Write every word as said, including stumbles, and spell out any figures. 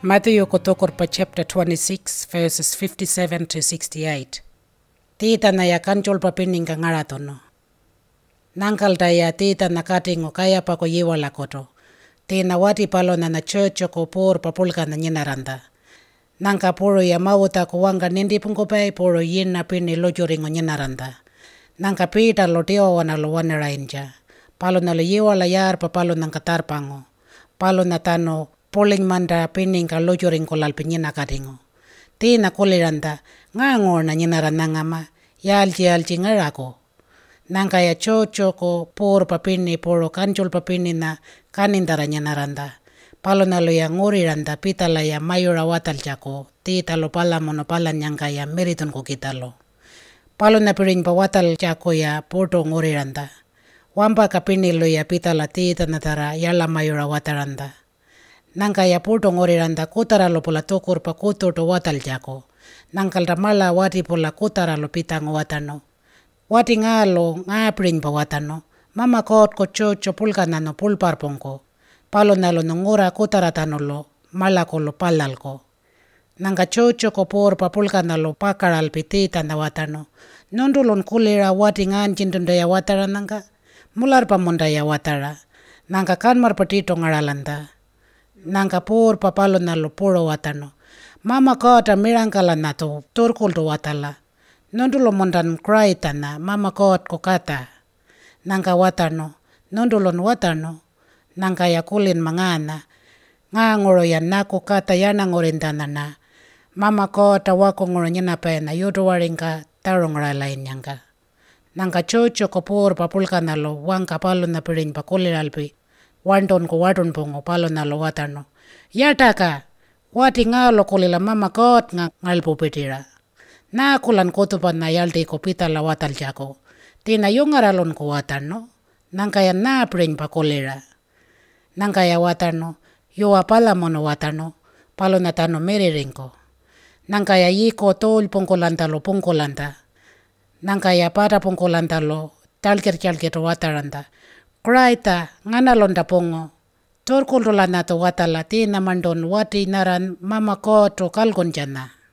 Matthew Kotokorpa chapter twenty-six verses fifty-seven to sixty-eight. Tita na ya kanchol papining ka ngaratono. Nankal ya tita na katingo kaya pa ko yiwala koto. Tina wati palo na na church ko por papulka na nyinaranda. Nanka poro ya mawuta ko wanga nindi pungkopay poro yin na pini lojoringo nyinaranda. Nanka pita lo tio wana lo wana rainja. Palo na lo yiwala yar pa palo nang katarpango. Palo na tano poling manda pining ka lojoring ko lalpinyina katingo. Tina kuliranda ngangor na nyinaranda ngama yalji yalji ngarako. Nangka ya chocho ko por papini poro kanchol papini na kanindara nyinaranda. Palo na lo ya nguriranda pitala ya mayura watal jako. Tita lo pala mono pala nyangka ya meriton ko kita lo. Palo na piring pa watal jako ya porto nguriranda. Wampa kapini lo ya pitala tita na tara yala mayura wataranda. Nangka ya porto ngoriranda kutara lo pola tokur pa kuto to watal jako. Nangkal ramala wati pola kutara lo pitang watano. Wati nga lo nga pring pa watano. Mama kot ko chocho pulka nano pulpar pongko. Palo nalo nungura kutara tano lo mala ko lo palal ko. Nangka chocho ko por pa pulka nalo pakaral pitita na watano. Nondulon kulira wati nga anjintunda ya watara nangka. Mular pa munda ya watara. Nangka kanmar patito ngaralanda. Nangka por papalo na lo puro watano. Mama kota mirangkala na to turkul to watala. Nondulo mondan cry tana mama kot ko kata. Nangka watano. Nondulon watano. Nangka ya kulin mangana. Nga ngoro ya nako kata yana ngorindana na. Mama kota wako ngoro nyana pena yodo warinka tarong ralain nyangka. Nangka chocho ko por papulka na lo wangka palo na piring pa kuliralpi. Wanton ko waton pongo palo na lo watano. Yataka, wati nga lo kulila mama kot nga ngalpo petira. Na kulan kotupan na yalti ko pita la watal jako. Tina yung aralon ko watano. Nangkaya na pring pa kulira. Nangkaya watano. Yuwa pala mono watano. Palo na tano meriring ko. Nangkaya yiko tol pongkolanta lo pongkolanta. Nangkaya para pongkolanta lo talkir-talkir wataranda. Kraita ngana londa pongo. Torkulula na to watala tina mandon wati naran mama ko to kalgon jana.